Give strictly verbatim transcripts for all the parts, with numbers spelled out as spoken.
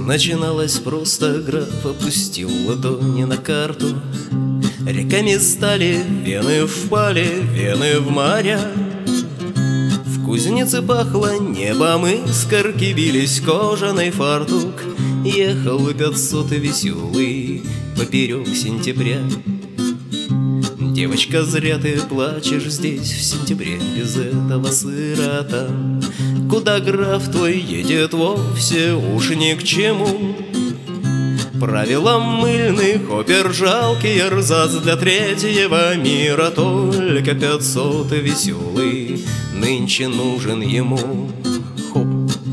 начиналась просто игра. Опустил ладони на карту. Реками стали, вены впали, вены в моря. В кузнице пахло небом, искорки бились, кожаный фартук. Ехал пятьсот веселый поперек сентября. Девочка, зря ты плачешь здесь в сентябре без этого сырота. Куда граф твой едет, вовсе уж ни к чему. Правилам мыльных опер жалкий эрзац для третьего мира. Только пятьсот веселый нынче нужен ему. Хоп.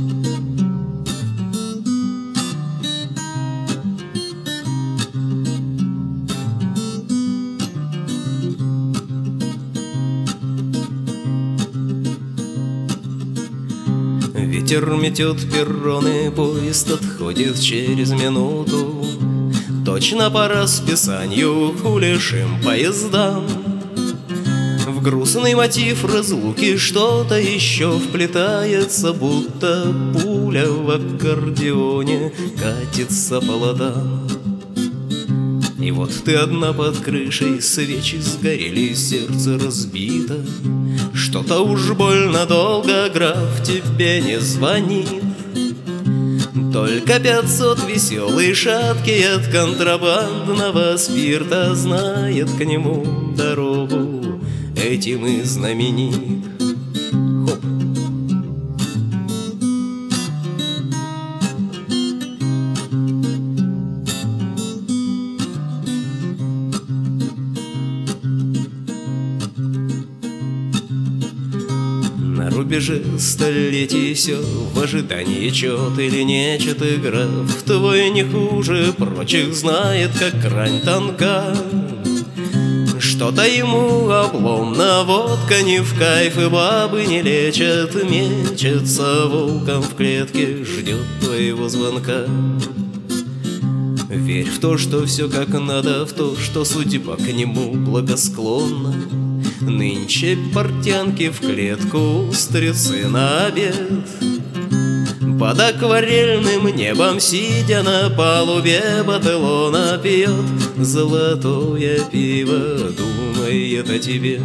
Ветер метет перроны, поезд отходит через минуту. Точно по расписанию хулишим поездам. В грустный мотив разлуки что-то еще вплетается, будто пуля в аккордеоне катится по ладам. И вот ты одна под крышей, свечи сгорели, сердце разбито. Что-то уж больно долго граф тебе не звонит. Только пятьсот веселый, шаткий от контрабандного спирта знает к нему дорогу, этим и знаменит. Хоп. На рубеже столетий все в ожидании, чет или нечет, и граф твой не хуже прочих знает, как грань тонка. Что-то ему обломно, водка не в кайф, и бабы не лечат. Мечется волком в клетке, ждет твоего звонка. Верь в то, что все как надо, в то, что судьба к нему благосклонна. Нынче портянки в клетку, устрицы на обед. Под акварельным небом, сидя на палубе, Батылона пьет золотое пиво, думает о тебе.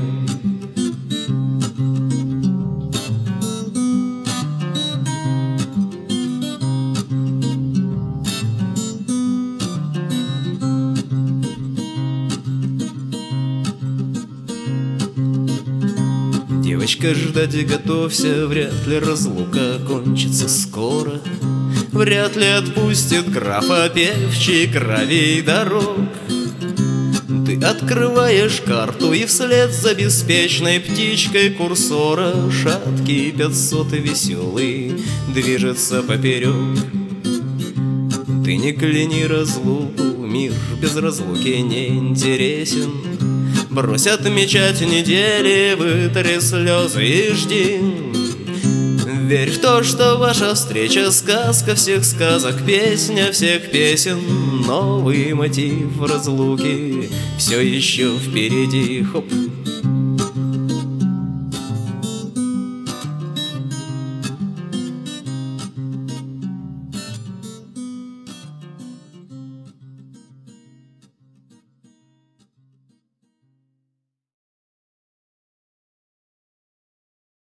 Девочка, ждать готовься, вряд ли разлука кончится скоро. Вряд ли отпустит графа певчий кровей дорог. Ты открываешь карту, и вслед за беспечной птичкой курсора шаткий пятьсот веселый движется поперек. Ты не кляни разлуку, мир без разлуки не интересен. Брось отмечать недели, вытри слезы и жди. Верь в то, что ваша встреча — сказка всех сказок, песня всех песен. Новый мотив разлуки все еще впереди. Хоп.